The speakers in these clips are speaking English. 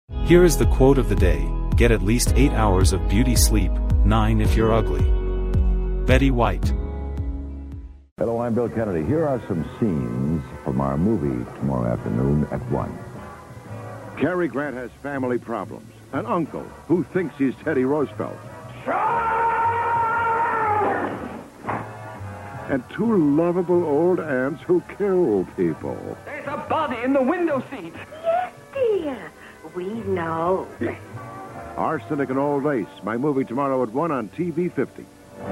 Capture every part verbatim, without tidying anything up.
Here is the quote of the day: get at least eight hours of beauty sleep, nine if you're ugly. Betty White. Hello, I'm Bill Kennedy. Here are some scenes from our movie tomorrow afternoon at one. Cary Grant has family problems. An uncle who thinks he's Teddy Roosevelt. And two lovable old aunts who kill people. There's a body in the window seat. Yes, dear. We know. Arsenic and Old Lace, my movie tomorrow at one on T V fifty.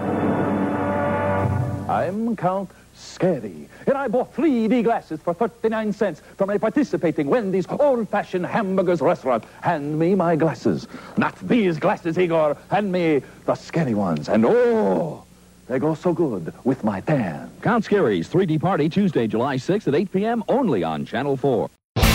I'm Count Scary, and I bought three D glasses for thirty-nine cents from a participating Wendy's old-fashioned hamburgers restaurant. Hand me my glasses. Not these glasses, Igor. Hand me the scary ones. And oh, they go so good with my tan. Count Scary's three D Party, Tuesday, July sixth at eight p.m. only on Channel four.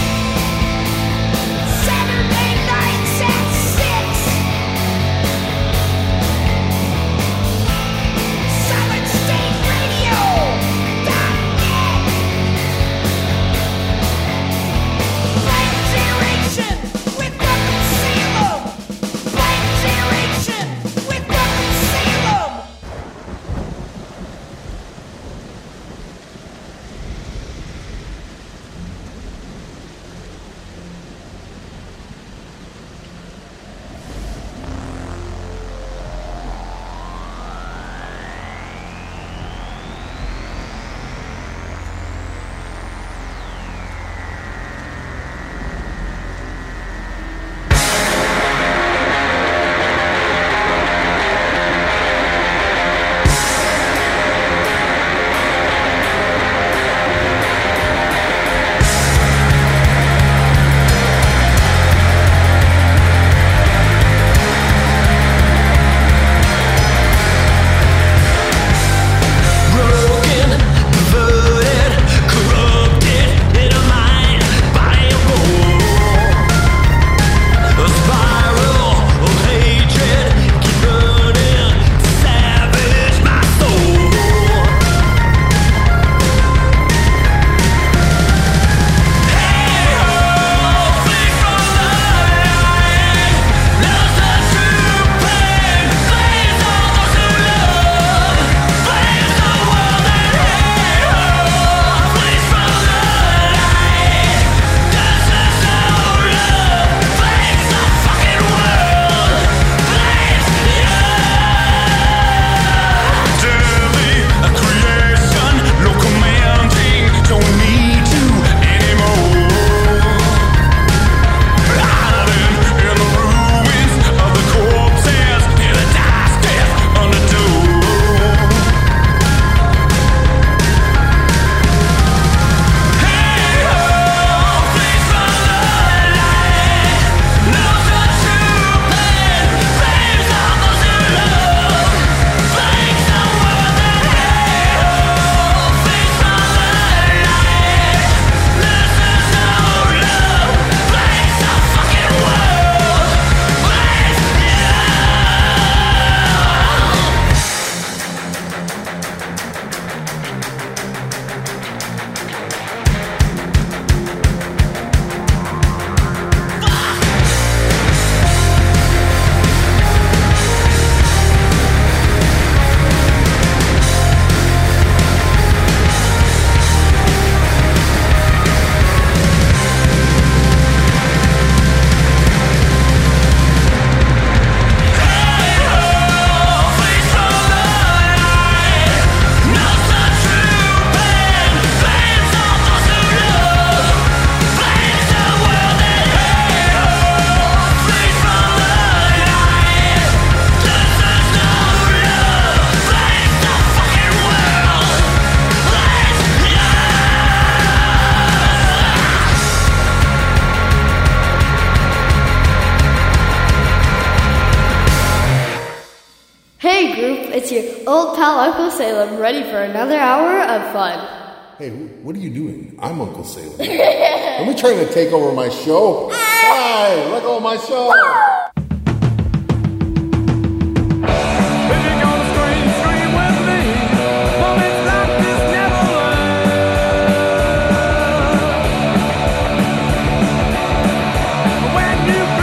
Hey group, it's your old pal Uncle Salem, ready for another hour of fun. Hey, what are you doing? I'm Uncle Salem. Am I trying to take over my show? Hey, let go of my show. When you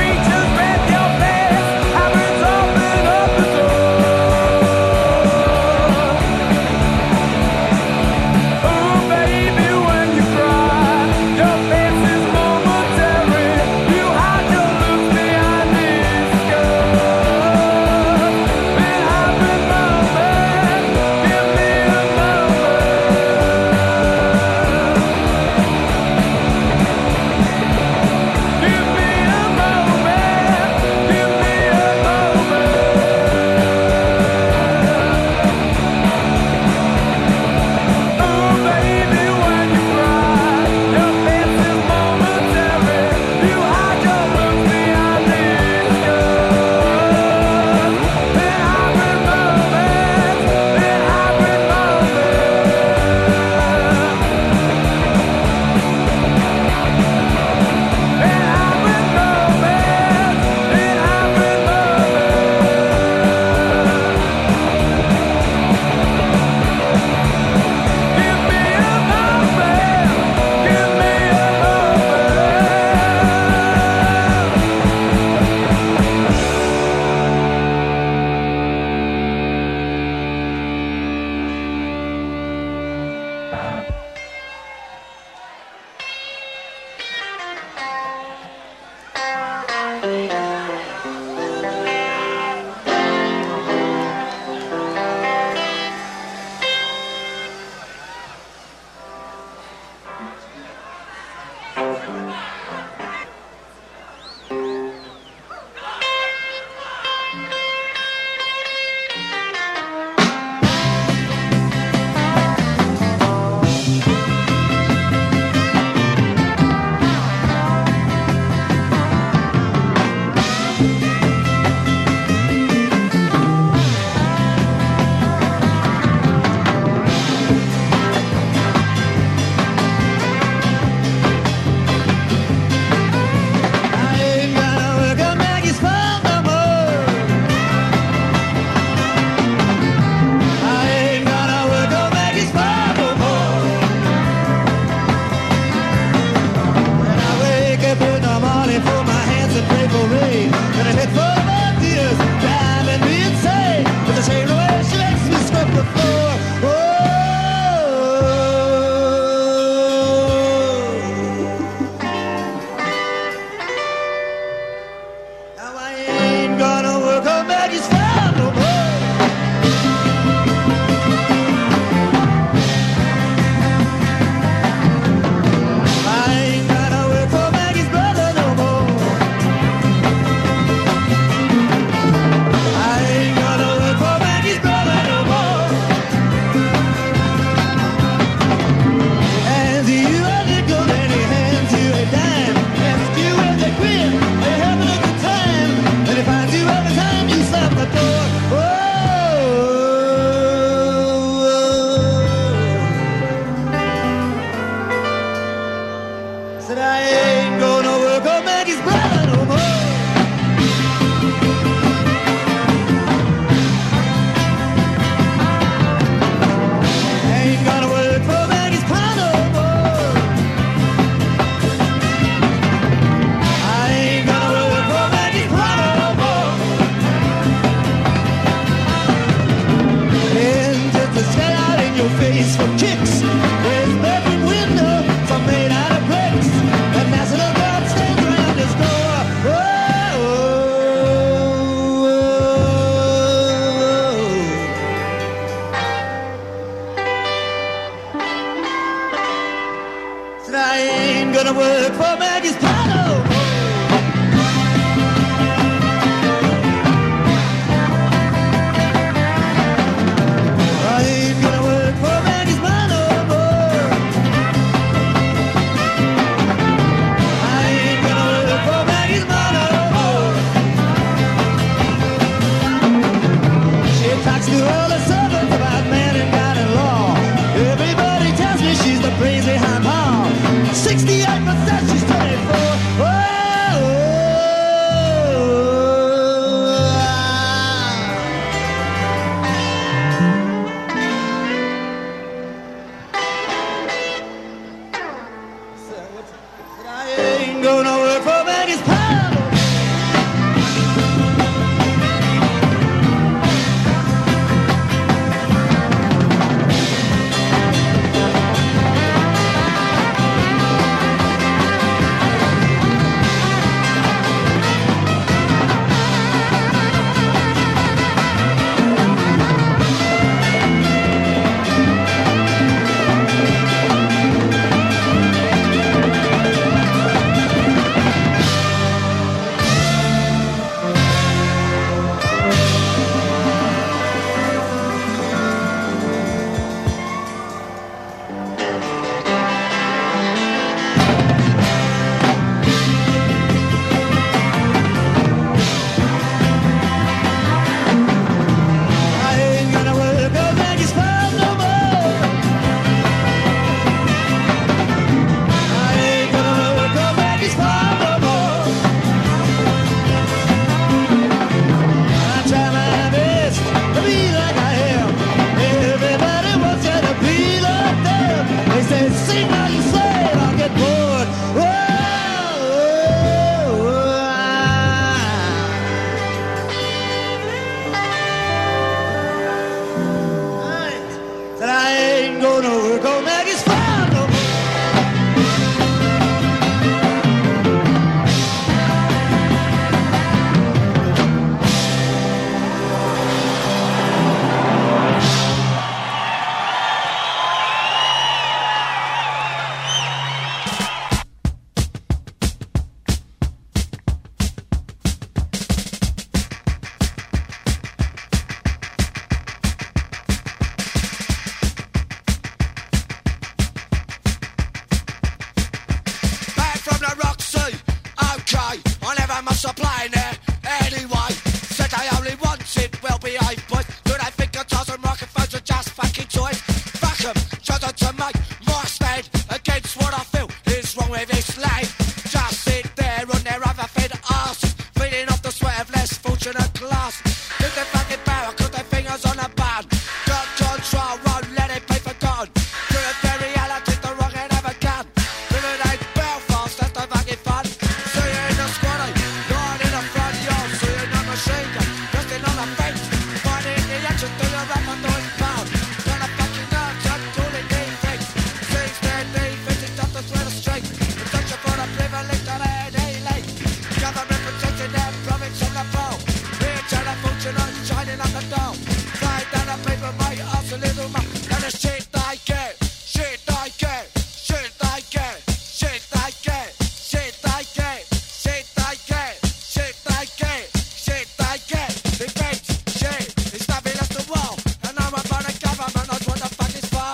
never must supply there anyway. Said I only wanted well-behaved boys. Do they think guitars and microphones are just fucking toys? Fuck 'em, chosen to make my stand against what I feel is wrong with this land. Just sit there on their other fed asses, feeding off the sweat of less fortunate class. Think they fucking power, cause their fingers on a button. Got control, won't let it be forgotten. To the reality, the wrong ain't ever gun. Living ain't Belfast, that's the fucking fun. See you in the squaddy, lying in the front yard. See you in the machine gun, resting on the fence. Finding the action through your rap and doing pound. Got a fucking nerves, I'm calling defense. Seems their defense is just to thread a straight. Protection for the privilege that they had elite. Government protecting their province on the pole. Here to the fortunate, shining up the dome. Flying down the paper, mate, ask a little more. And the shit they get, shit they get, shit they get, shit they get, shit they get, shit they get, shit they get, shit they get. Defense, shit, it's nothing less than war. And I'm about the government, knows what the fuck is for.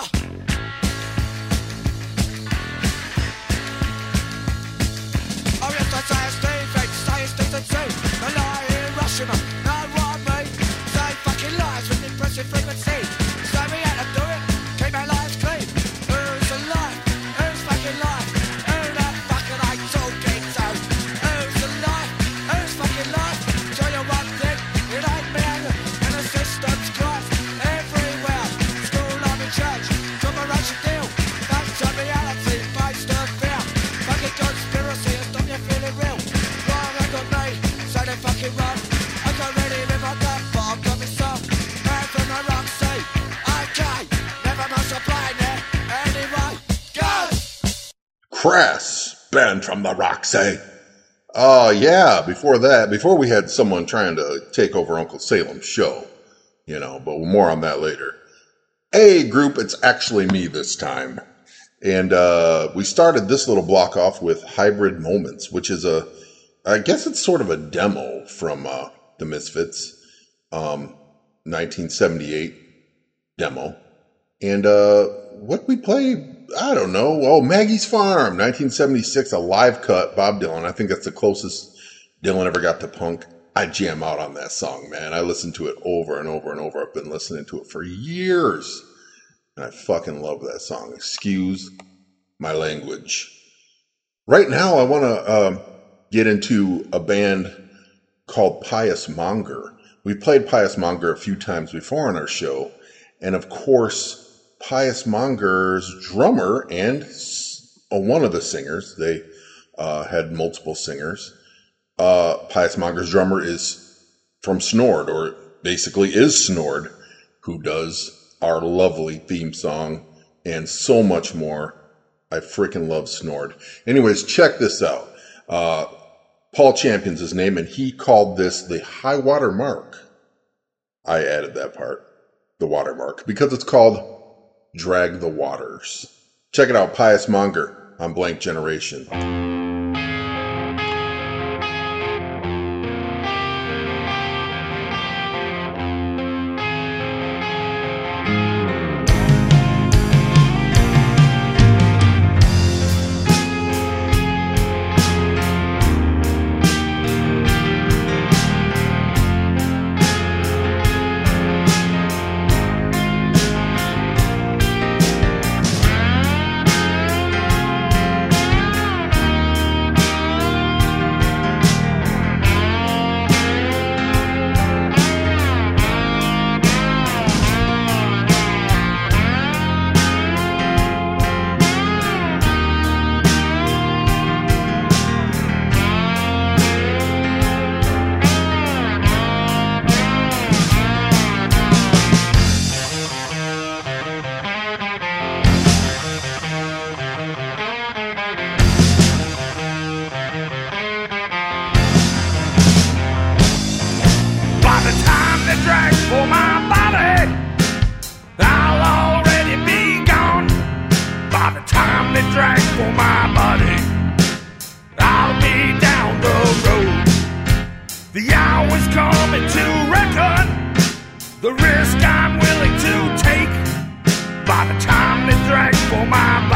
Oh yes, I say it's defense, say it's decency. The lie in Russian, know what I mean? Say fucking lies with impressive frequency. Say we had to do it, keep our lives clean. Who's alive? Who's fucking live? Who the fucking I talking to? Who's alive? Who's fucking live? Tell you one thing, it ain't me and the system's Christ. Everywhere, school, army, church, corporation deal. Back to reality, based on fear. Fucking conspiracy and stop you feeling real. Wrong, I got me, say they fucking wrong. I can't really live on that, but I've got me some. Man from the rock sea, okay. Never must apply there, anyway. Go! Crass, banned from the Roxy. Uh, yeah, before that, before we had someone trying to take over Uncle Salem's show, you know, but more on that later. Hey, group, it's actually me this time. And uh, we started this little block off with Hybrid Moments, which is a, I guess it's sort of a demo from uh, the Misfits, um, nineteen seventy-eight demo. And uh, what we play, I don't know. Oh, Maggie's Farm, nineteen seventy-six, a live cut, Bob Dylan. I think that's the closest Dylan ever got to punk. I jam out on that song, man. I listen to it over and over and over. I've been listening to it for years. And I fucking love that song. Excuse my language. Right now, I want to uh, get into a band called Pious Monger. We played Pious Monger a few times before on our show. And of course, Pious Monger's drummer and uh, one of the singers, they uh, had multiple singers. Uh, Pious Monger's drummer is from Snord, or basically is Snord, who does our lovely theme song and so much more. I freaking love Snord. Anyways, check this out. Uh, Paul Champion's his name, and he called this the High Water Mark. I added that part, the watermark, because it's called Drag the Waters. Check it out, Pious Monger on Blank Generation.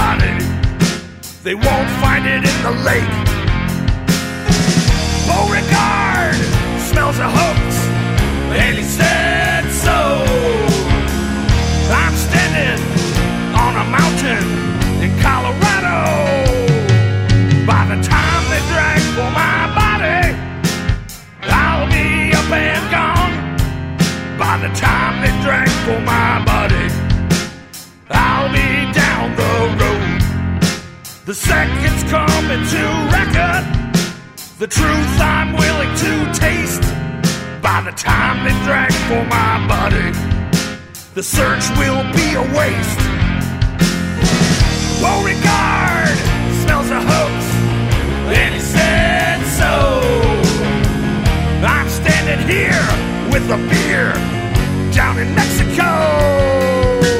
They won't find it in the lake. Pour it The truth I'm willing to taste. By the time they drag for my body, the search will be a waste. Beauregard smells a hoax, and he said so. I'm standing here with a beer down in Mexico.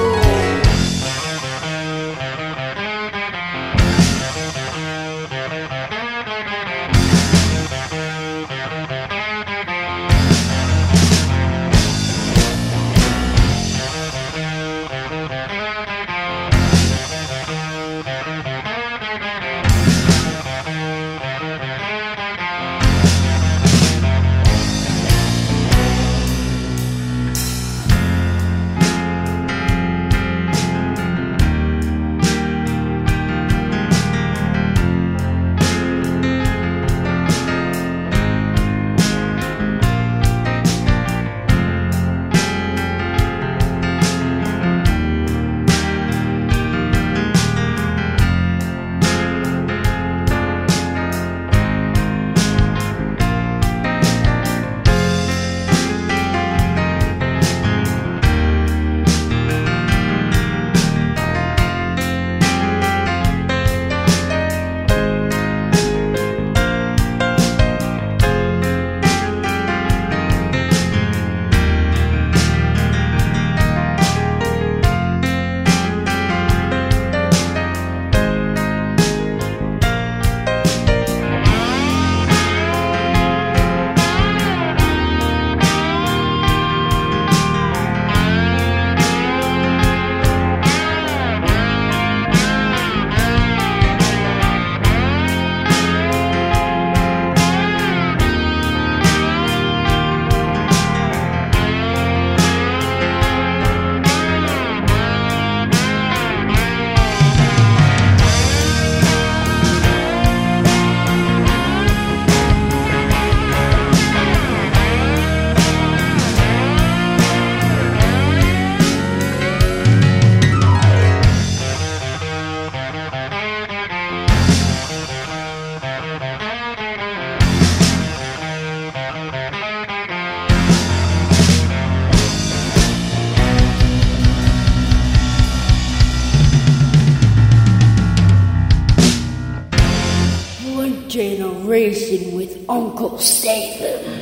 Generation with Uncle Salem.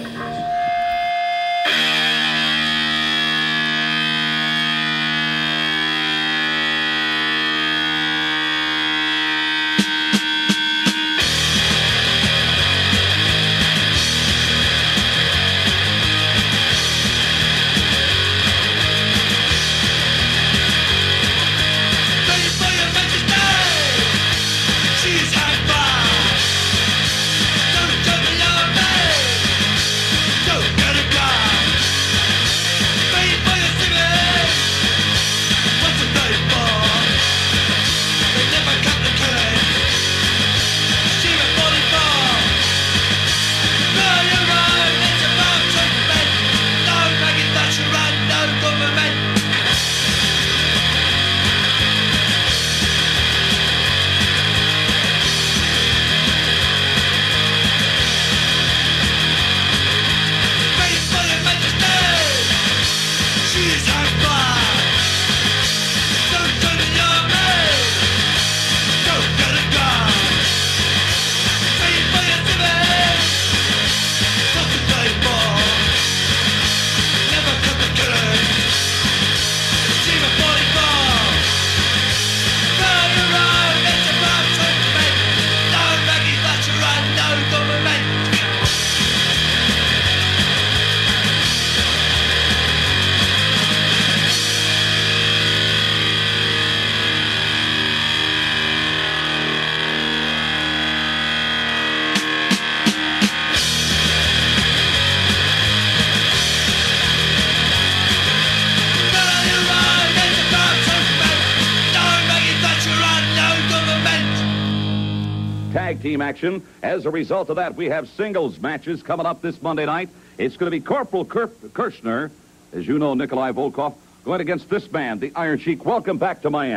Tag team action. As a result of that, we have singles matches coming up this Monday night. It's going to be Corporal Kir- Kirchner, as you know, Nikolai Volkov, going against this man, the Iron Sheik. Welcome back to Miami.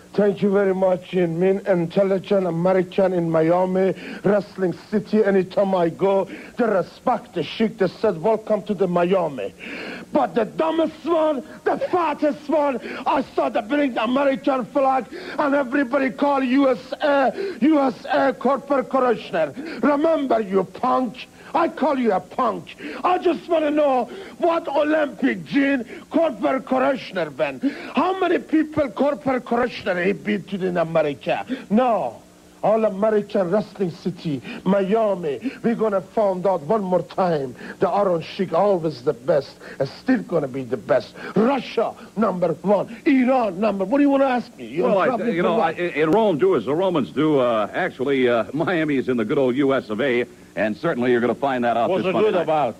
Thank you very much, in mean intelligent American in Miami, Wrestling City. Anytime I go, they respect the chic. They said, welcome to the Miami. But the dumbest one, the fattest one, I saw they bring the American flag and everybody call U S A, U S A corporate commissioner. Remember, you punk. I call you a punk. I just want to know what Olympic Gene corporate commissioner been. How many people corporate commissioner he beat in America? No. All American Wrestling City, Miami. We're going to find out one more time. The Iron Sheik, always the best. Is still going to be the best. Russia, number one. Iran, number What do you want to ask me? You're well, I, you know, I, in Rome, do as the Romans do. Uh, actually, uh, Miami is in the good old U S of A, and certainly you're going to find that out What's this it Monday good night. about?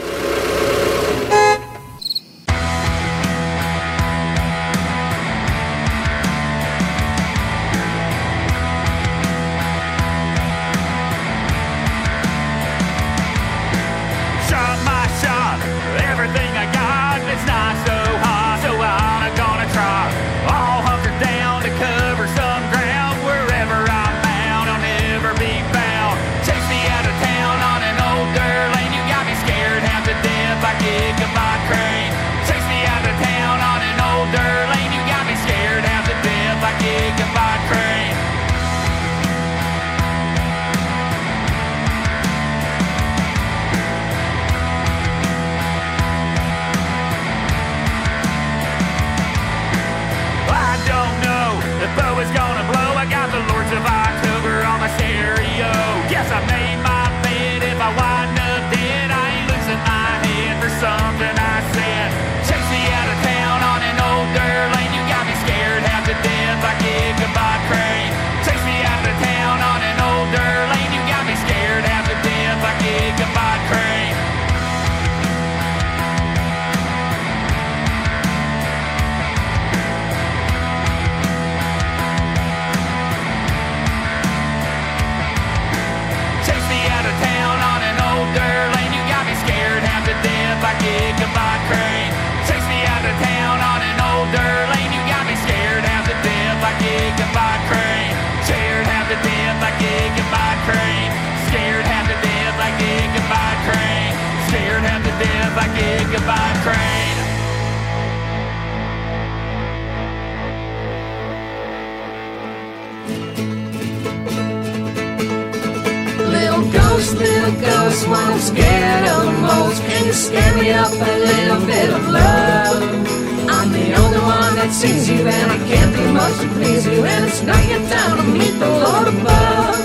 Little ghost, what I'm scared of the most. Can you scare me up a little bit of love? I'm the only one that sees you, and I can't do much to please you, and it's not your time to meet the Lord above.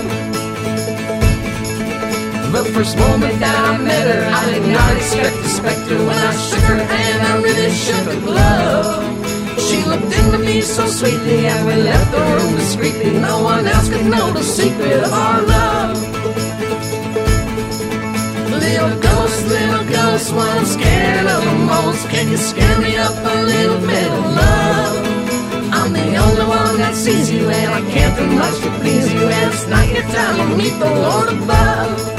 The first moment that I met her, I did not expect the specter. When I shook her hand, I really shook a glove. She looked into me so sweetly, and we left the room discreetly. No one else could know the secret of our love. Little ghost, little ghost, what I'm scared of the most. Can you scare me up a little bit of love? I'm the only one that sees you, and I can't do much to please you, and it's not your time to meet the Lord above.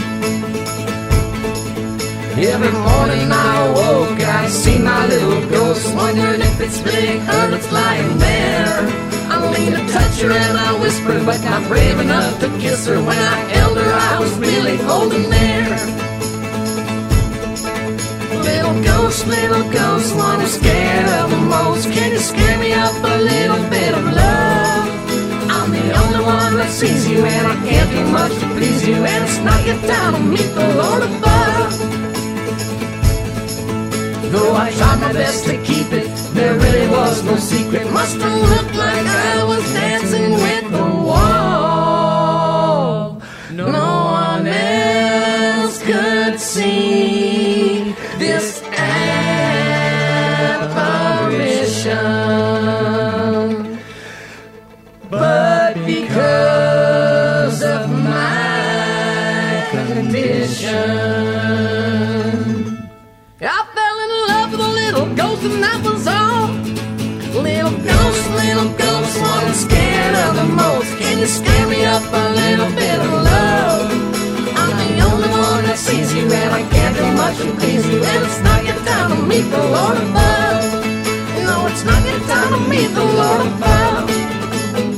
Every morning I awoke, I see my little ghost, wondering if it's really her that's lying there. I leaned to touch her and I whispered, but not brave enough to kiss her. When I held her, I was really holding there. Little ghost, little ghost, what I'm scared of the most. Can you scare me up a little bit of love? I'm the only one that sees you, and I can't do much to please you, and it's not your time to meet the Lord above. Though I tried my best to keep it, there really was no secret. Must have looked like I was dancing with the wall. No one else could see this apparition, but because of my condition, I fell in love with a little ghost, and that was all. Little ghost, little ghost, what I'm scared of the most. Can you scare me up a little bit of love? I'm the only one that sees you, and I can't do much to please you, and it's not your time to meet the Lord above. No, it's not your time to meet the Lord above.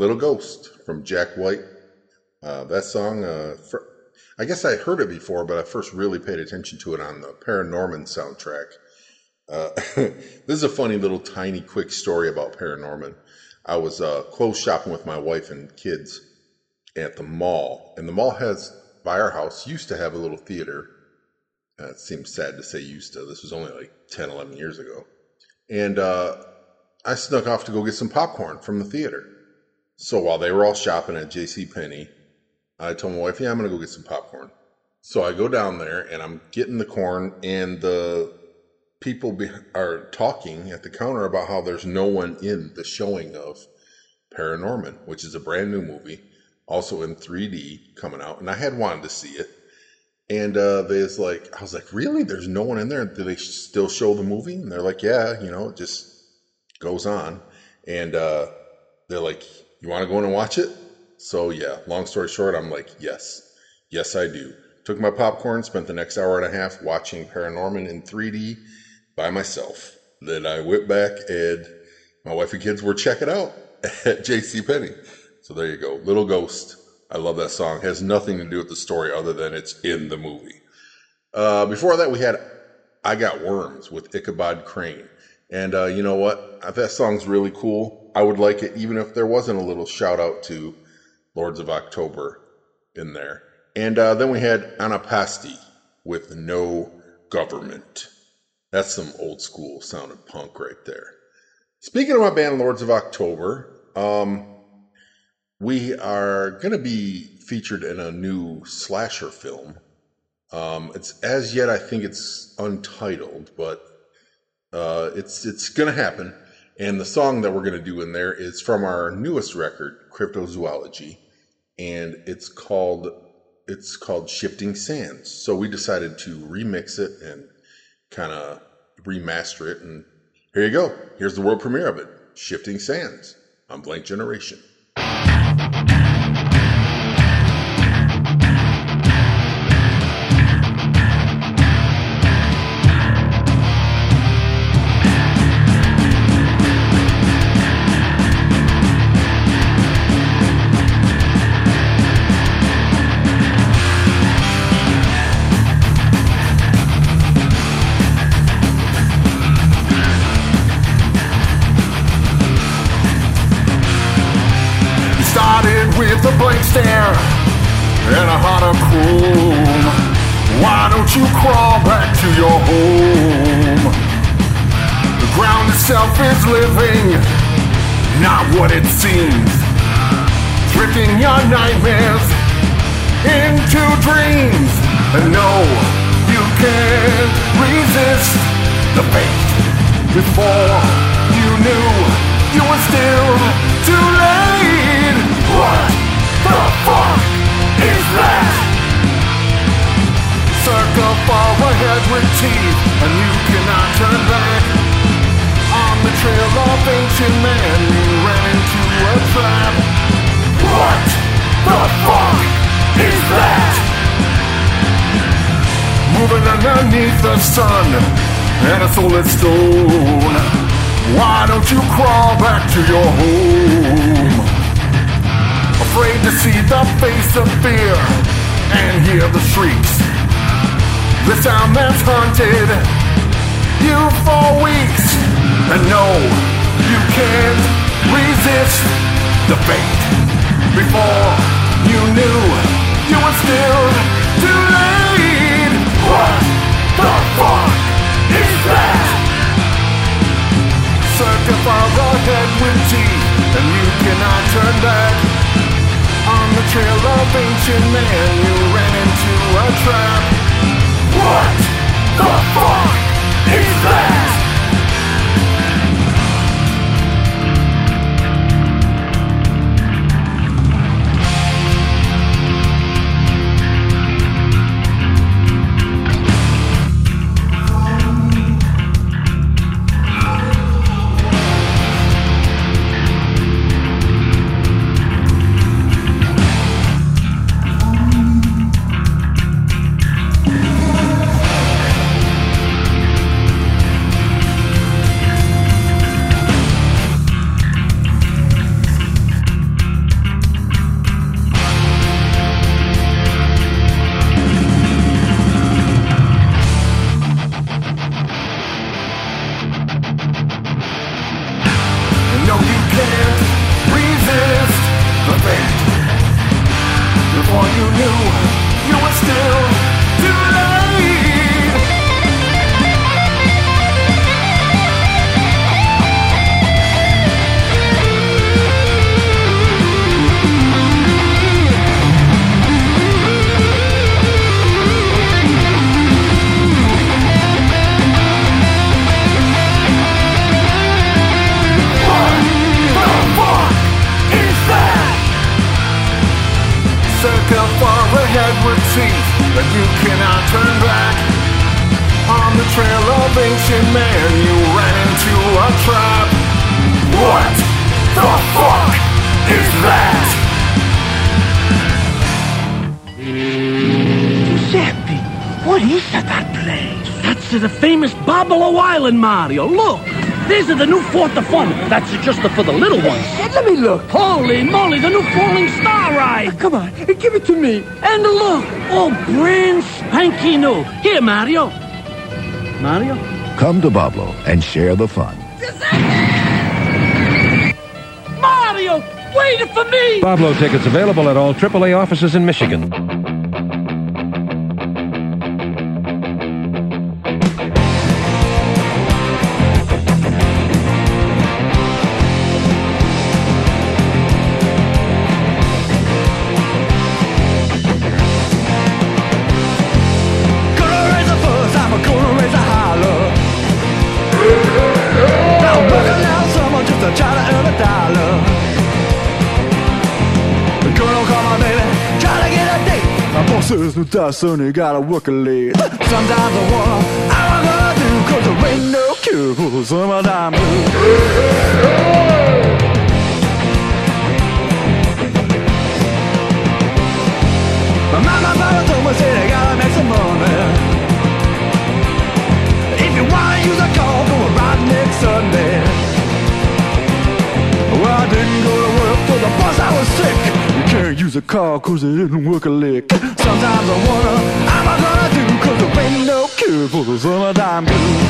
Little Ghost from Jack White. Uh, that song, uh, for, I guess I heard it before, but I first really paid attention to it on the Paranorman soundtrack. Uh, this is a funny little tiny quick story about Paranorman. I was uh, clothes shopping with my wife and kids at the mall, and the mall has, by our house, used to have a little theater. Uh, it seems sad to say used to. This was only like ten, eleven years ago. And uh, I snuck off to go get some popcorn from the theater. So while they were all shopping at JCPenney, I told my wife, yeah, I'm going to go get some popcorn. So I go down there, and I'm getting the corn, and the people be- are talking at the counter about how there's no one in the showing of Paranorman, which is a brand new movie, also in three D coming out. And I had wanted to see it. And uh, they was like, I was like, really? There's no one in there? Do they still show the movie? And they're like, yeah, you know, it just goes on. And uh, they're like, you want to go in and watch it? So yeah, long story short, I'm like, yes, yes, I do. Took my popcorn, spent the next hour and a half watching Paranorman in three D by myself. Then I went back and my wife and kids were checking out at JCPenney. So there you go. Little Ghost. I love that song. It has nothing to do with the story other than it's in the movie. Uh, before that, we had I Got Worms with Ichabod Crane. And uh, you know what? That song's really cool. I would like it even if there wasn't a little shout out to Lords of October in there. And uh, then we had Anapasti with No Government. That's some old school sounding punk right there. Speaking of my band Lords of October, um, we are going to be featured in a new slasher film. Um, it's as yet, I think it's untitled, but uh, it's it's going to happen. And the song that we're going to do in there is from our newest record, Cryptozoology, and it's called it's called Shifting Sands. So we decided to remix it and kind of remaster it, and here you go. Here's the world premiere of it, Shifting Sands on Blank Generation. With a blank stare and a heart of chrome, why don't you crawl back to your home? The ground itself is living, not what it seems, drifting your nightmares into dreams. And no, you can't resist the fate. Before you knew, you were still too late. What the fuck is that? Circle forward with teeth, and you cannot turn back. On the trail of ancient man, you ran into a trap. What the fuck is that? Moving underneath the sun and a soulless stone. Why don't you crawl back to your home? Afraid to see the face of fear and hear the shrieks. The sound that's haunted you for weeks. And no, you can't resist the fate. Before you knew, you were still too late. What the fuck is that? Circle for a head with teeth, and you cannot turn back. On the trail of ancient man, you ran into a trap. What the fuck is that? Home. Attention man, you ran into a trap. What the fuck is that? Giuseppe, what is that, that place? That's the famous Babalo Island, Mario. Look, these are the new Fort of Fun. That's just for the little ones. Let me look. Holy moly, the new Falling Star ride. Oh, come on, give it to me. And look, all brand spanky new. Here, Mario. Mario? Come to Bablo and share the fun. Mario, wait for me! Bablo tickets available at all triple A offices in Michigan. Says no die, son, you gotta work a late. Sometimes I wonder how I gonna do, cause there ain't no cure for the summertime blues. My mama, mama told me, say they gotta make some money. If you wanna use a car, go around next Sunday. Well, I didn't go to work for the boss, I was sick. Can't use a car cause it didn't work a lick. Sometimes I wonder how I gonna do, cause there ain't no cure for the summertime blues.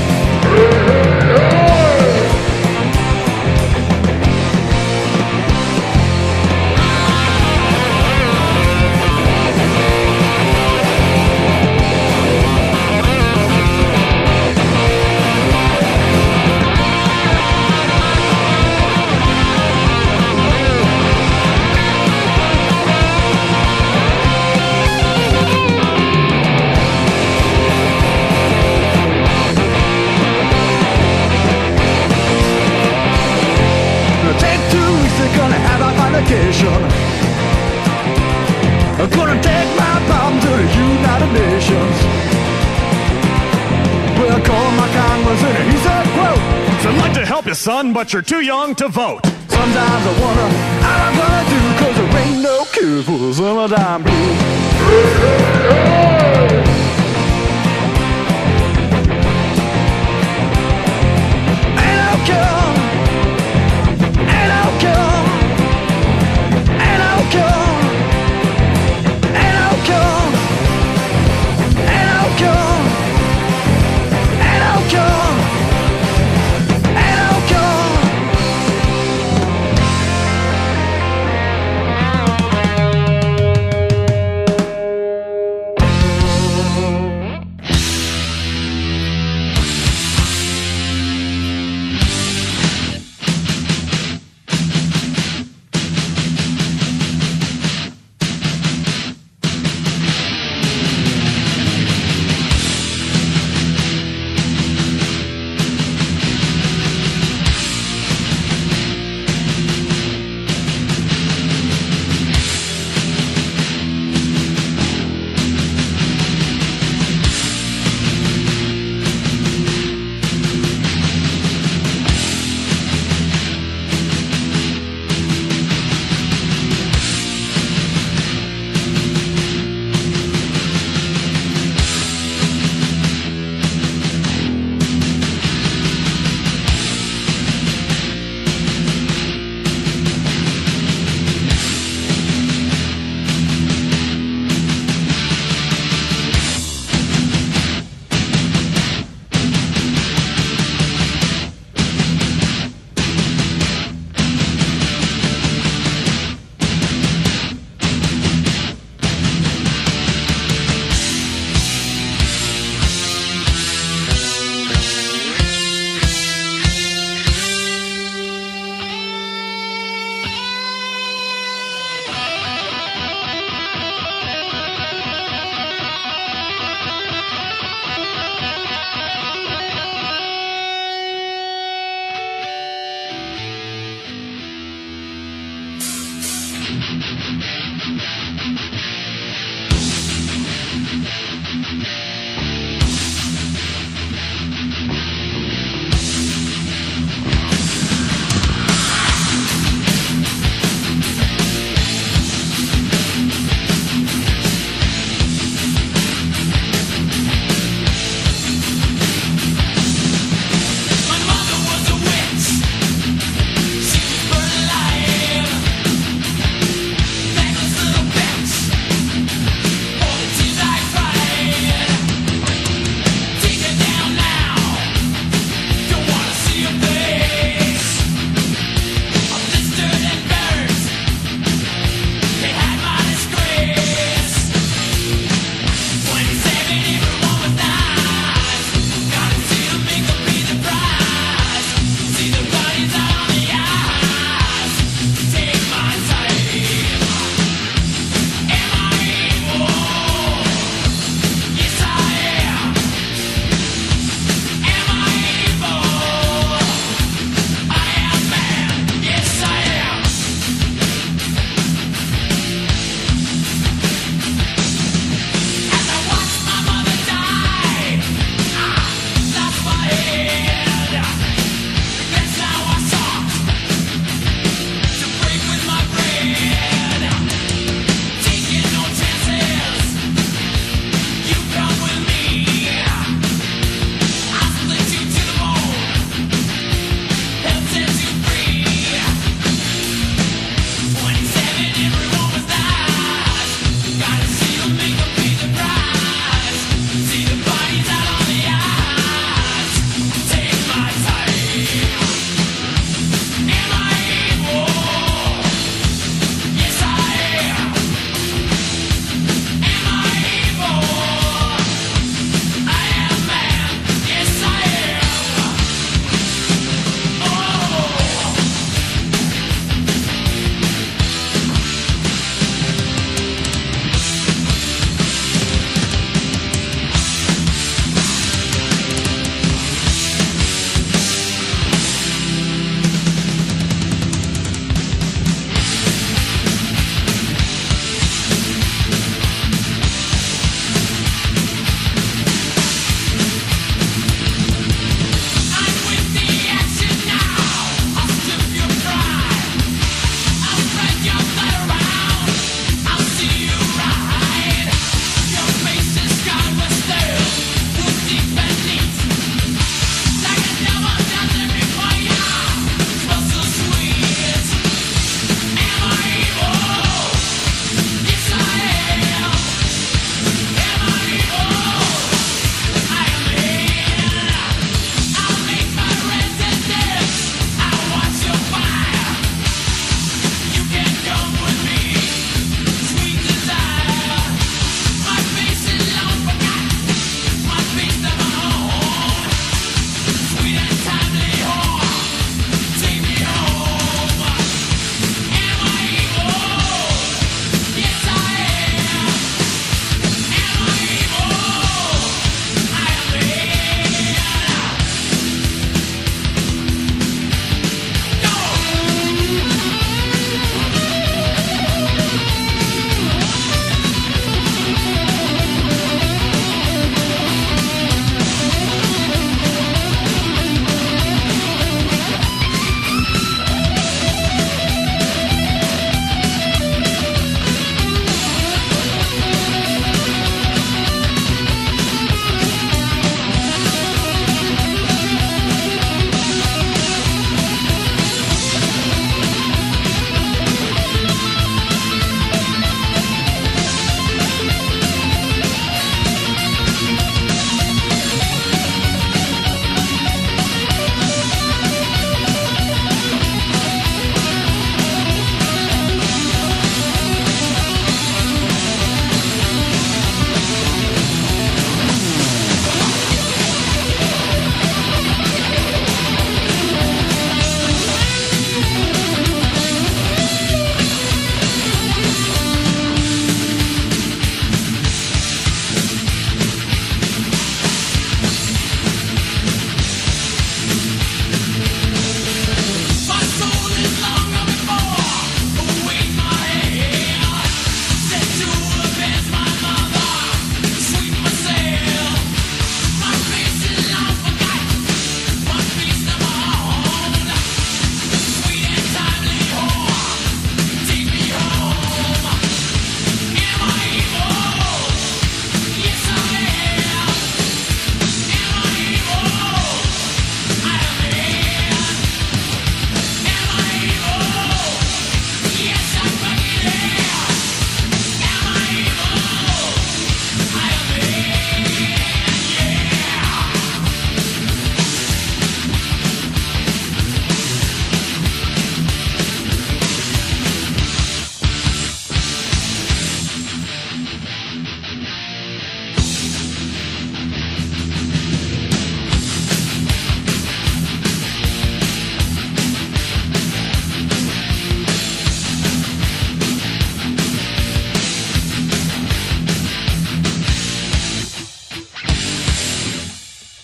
I'm gonna take my problem to the United Nations. Well, I called my congressman and he said, quote, I'd like to help you, son, but you're too young to vote. Sometimes I wonder how I'm gonna do, cause there ain't no cure for the summertime blues. Ain't no cure. Ain't no cure. Ain't no cure.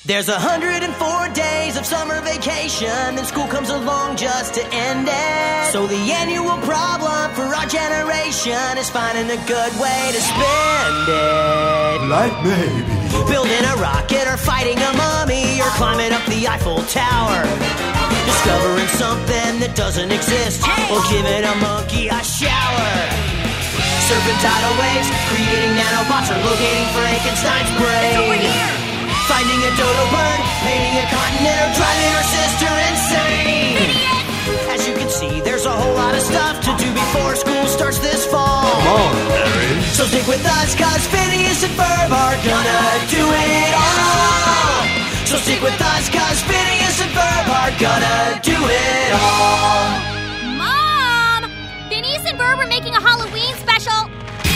There's a hundred and four days of summer vacation, then school comes along just to end it. So the annual problem for our generation is finding a good way to spend it. Like maybe building a rocket or fighting a mummy or climbing up the Eiffel Tower. Discovering something that doesn't exist or giving a monkey a shower. Surfing tidal waves, creating nanobots or locating Frankenstein's brain. Finding a dodo bird, painting a continent, or driving our sister insane. Idiot! As you can see, there's a whole lot of stuff to do before school starts this fall. Come on, Larry. So stick with us, cause Phineas and Ferb are gonna do it all. So stick with us, cause Phineas and Ferb are gonna do it all. Mom! Phineas and Ferb are making a Halloween special.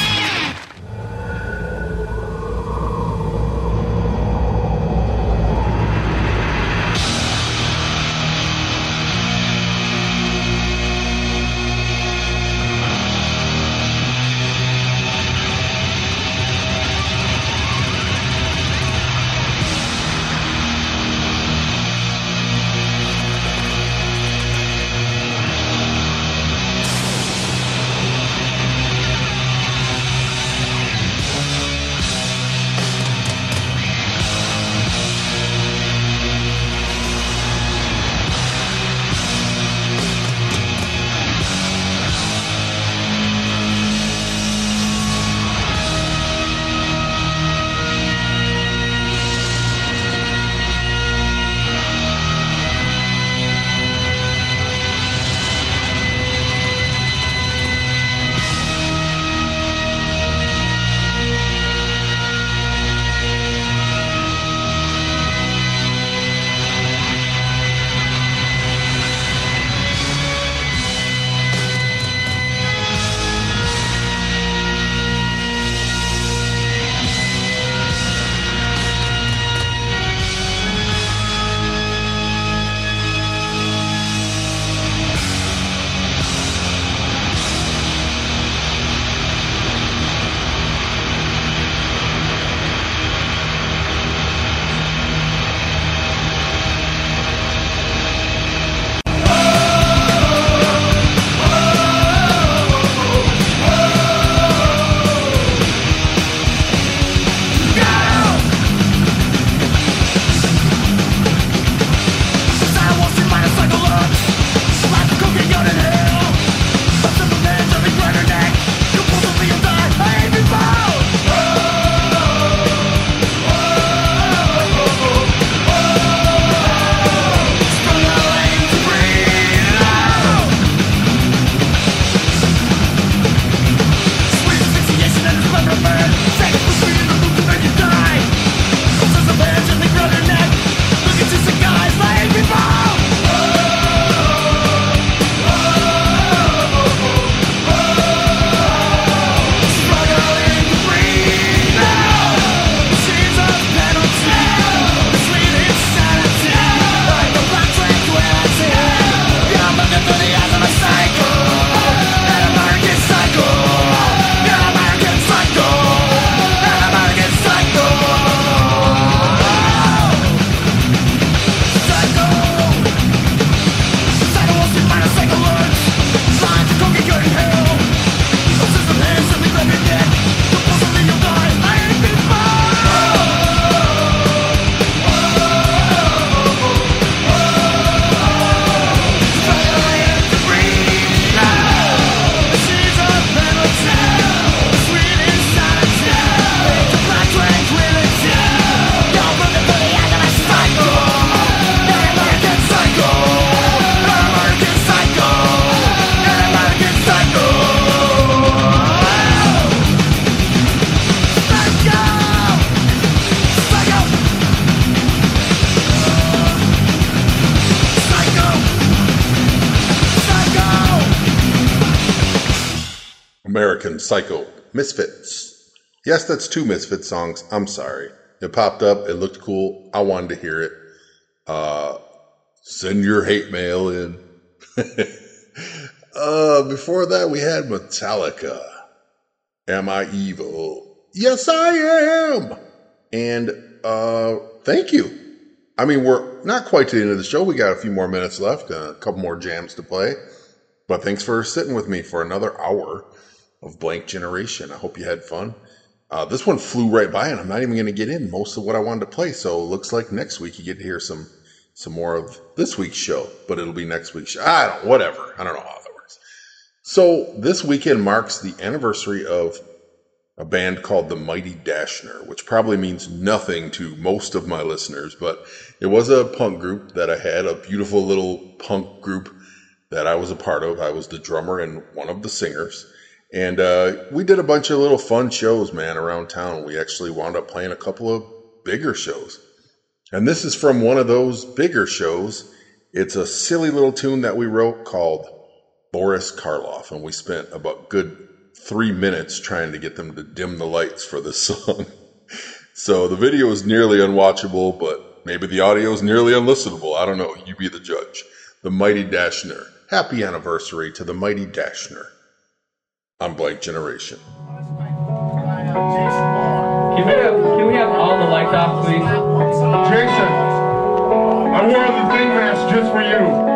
American Psycho, Misfits. Yes, that's two Misfits songs. I'm sorry. It popped up. It looked cool. I wanted to hear it. Uh, send your hate mail in. uh, before that, we had Metallica. Am I evil? Yes, I am. And uh, thank you. I mean, we're not quite to the end of the show. We got a few more minutes left, uh, a couple more jams to play. But thanks for sitting with me for another hour of Blank Generation. I hope you had fun. Uh, this one flew right by, and I'm not even going to get in most of what I wanted to play. So it looks like next week you get to hear some some more of this week's show, but it'll be next week's show. I don't know, whatever. I don't know how that works. So this weekend marks the anniversary of a band called the Mighty Dashner, which probably means nothing to most of my listeners, but it was a punk group that I had, a beautiful little punk group that I was a part of. I was the drummer and one of the singers. And uh, we did a bunch of little fun shows, man, around town. We actually wound up playing a couple of bigger shows. And this is from one of those bigger shows. It's a silly little tune that we wrote called Boris Karloff, and we spent about good three minutes trying to get them to dim the lights for this song. So the video is nearly unwatchable, but maybe the audio is nearly unlistenable. I don't know. You be the judge. The Mighty Dashner. Happy anniversary to the Mighty Dashner on Blank Generation. Can we have, can we have all the lights off, please? Jason, I wore the thing mask just for you.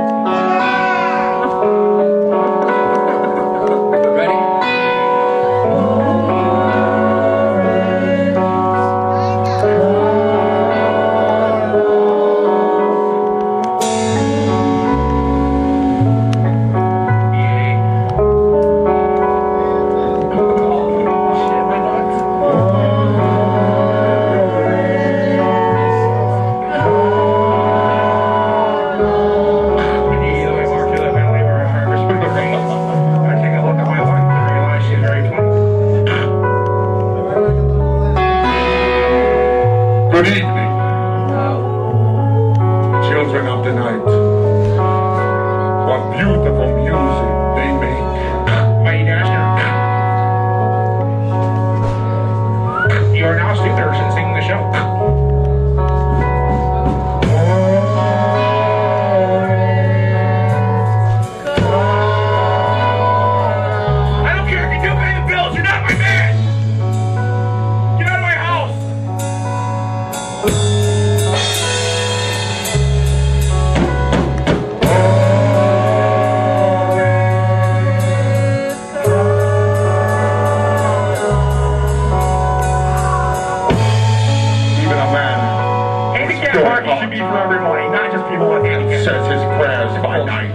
Good evening, children of the night. What beautiful music they make. Mighty Dashner. You are now Stu Thurston singing the show. I don't care if you do pay the bills, you're not my man! Get out of my house! Should be for everybody, not just people with handicaps. Says his prayers by night.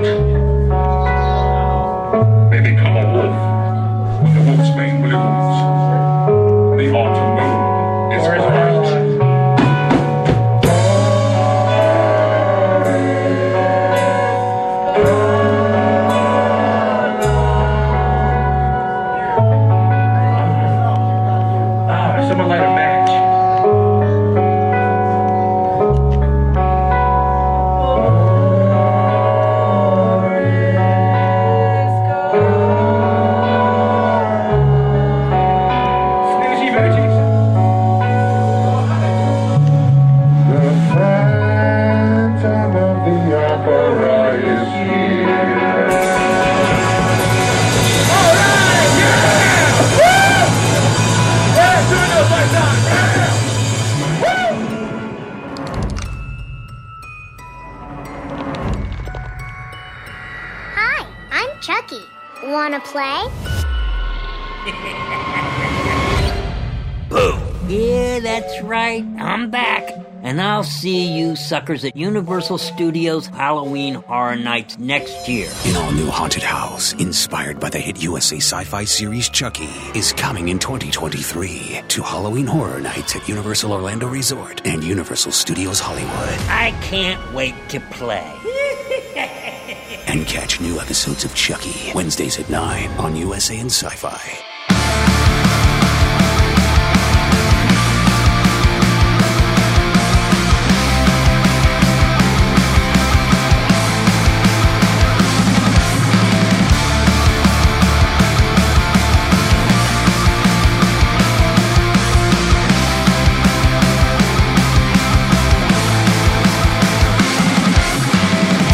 They become a wolf when the wolf's mane blooms. The autumn moon is bright. Ah, someone light a match. Hi, I'm Chucky. Wanna play? Boom. Yeah, that's right. I'm back. And I'll see you suckers at Universal Studios Halloween Horror Nights next year. An all-new haunted house, inspired by the hit U S A sci-fi series Chucky, is coming in twenty twenty-three to Halloween Horror Nights at Universal Orlando Resort and Universal Studios Hollywood. I can't wait to play. And catch new episodes of Chucky Wednesdays at nine on U S A and Sci-Fi.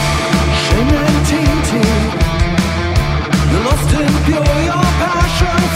Shame and tainted, you're lost in pure, your passion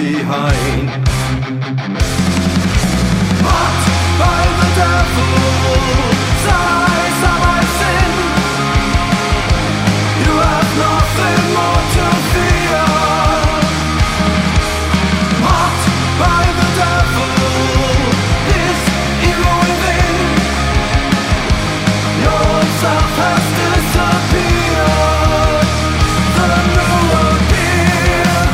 behind. Mocked by the devil, size of my sin. You have nothing more to fear. Mocked by the devil, this evil within. Your old self has disappeared. The new appeared.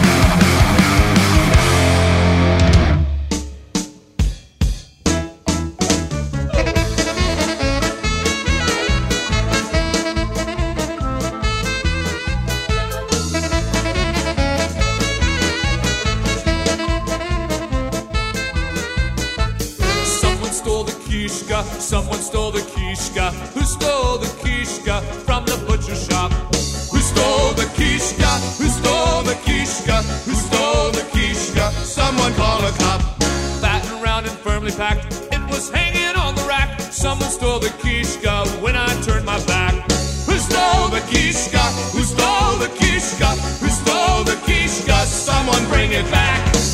Someone stole the kishka, someone stole the kishka. Who stole the kishka from the butcher shop? Who stole the kishka? Who stole the kishka? Who stole the kishka? Someone call a cop. Fat and round and firmly packed, it was hanging on the rack. Someone stole the kishka when I turned my back. Who stole the kishka? Who stole the kishka? Who stole the kishka? Someone bring it back.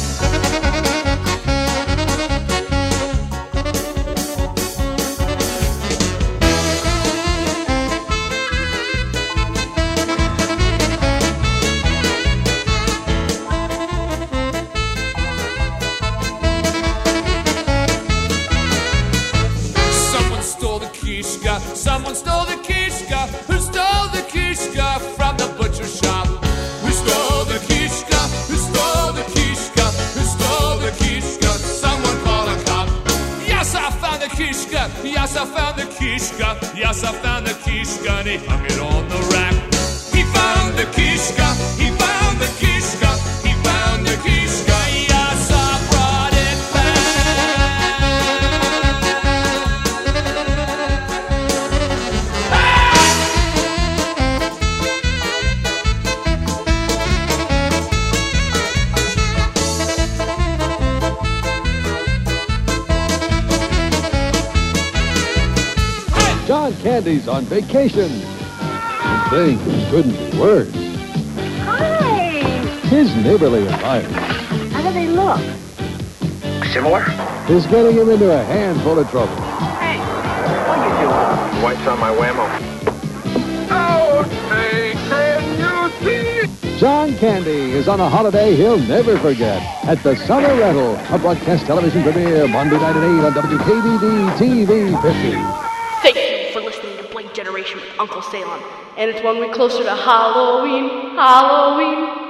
Someone stole the kishka. Someone stole the kishka. Who stole the kishka from the butcher shop? Who stole the kishka? Who stole the kishka? Who stole the kishka? Someone call a cop. Yes, I found the kishka. Yes, I found the kishka. Yes, I found the kishka, and he hung it on the rack. He found the kishka. He found the kishka. He found the kishka. Yes, I brought it back. John Candy's on vacation. And things couldn't be worse. Hi! His neighborly environment How do they look? Similar? is getting him into a handful of trouble. Hey, what are you doing? White's on my whammo. Oh, hey, can you see? John Candy is on a holiday he'll never forget at the Summer Rental, a broadcast television premiere Monday night at eight on W K B D T V fifty. Thank you for listening to Blink Generation with Uncle Salem. And it's one week closer to Halloween, Halloween,